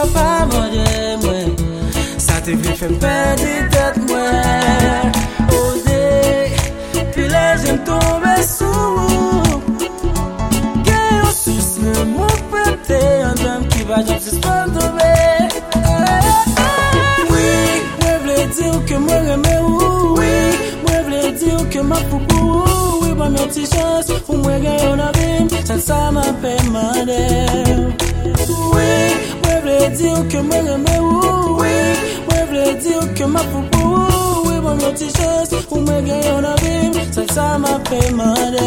pas manger moi. Ça te fait faire perdre tête moi. Osé, puis là j'aime tomber sous. Qu'est sous le mot prêté un homme qui va jamais se tomber. Oui, moi voulais dire que moi j'aime ou oui, moi voulais dire que ma poupou. Oui, moi mes petites chances pour moi gagner un abîme. Ça m'a fait mal. Oui, moi voulais dire que moi j'aime oui, moi voulais dire que ma poupou. Oui, moi mes petites chances pour moi gagner un abîme. Ça m'a fait mal.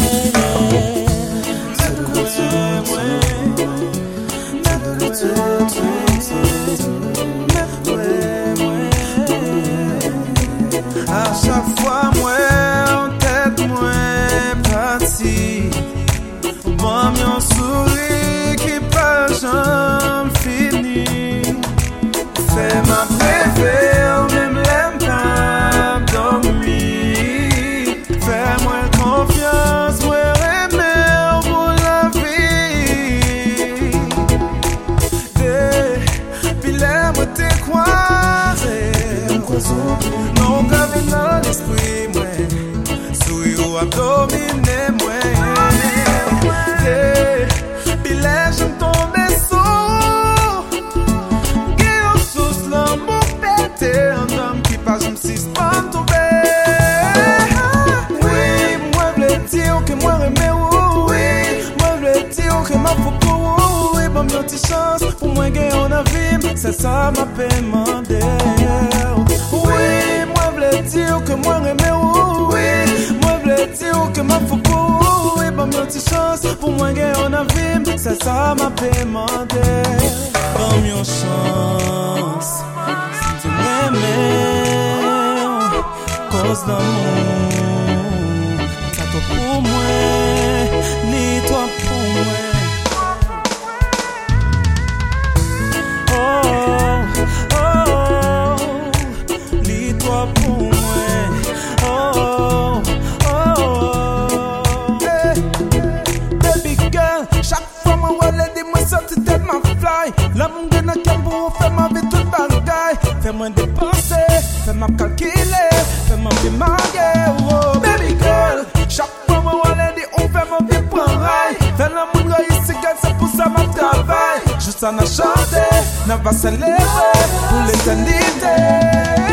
À chaque fois, moi, en tête, moi, parti. Bon, mon sourire qui pas jamais fini. Fais ma préfère, même l'aime pas dormir. Fais-moi confiance, moi, aimer pour la vie. Depuis là, moi, t'es croisé. Non, gravé dans l'esprit, moi. Sourire a dominé, moi. Billet, j'aime tomber sous. Guillaume sous l'amour pété. Un homme qui passe, je me suis pas tombé. Oui, moi, voulais dire que moi, aimé, oui. Moi, voulais dire que ma foucault, oui. Bon, une petite chance pour moi, gagner en avis. C'est ça, ma paix, demandé. Oui, moi, voulais dire que moi, aimé, oui. Moi, voulais dire que ma foucault. Bon, une petite chance pour moi gagner en avis. C'est ça m'a demandé. Bon, une chance de m'aimer. Cause d'amour. Ça toi pour moi, ni toi pour moi. Oh, oh, oh, ni toi pour moi. L'amour de notre cambo, fais-moi vite tout bagaille. Fais-moi dépenser, fais-moi calculer, fais-moi démarrer. Oh, baby girl, chaque fois moi on dit on fait-moi bien prendre rail. Fais l'amour de ici, c'est pour ça ma travail. Juste en a chanté, n'a pas célébrer pour l'éternité.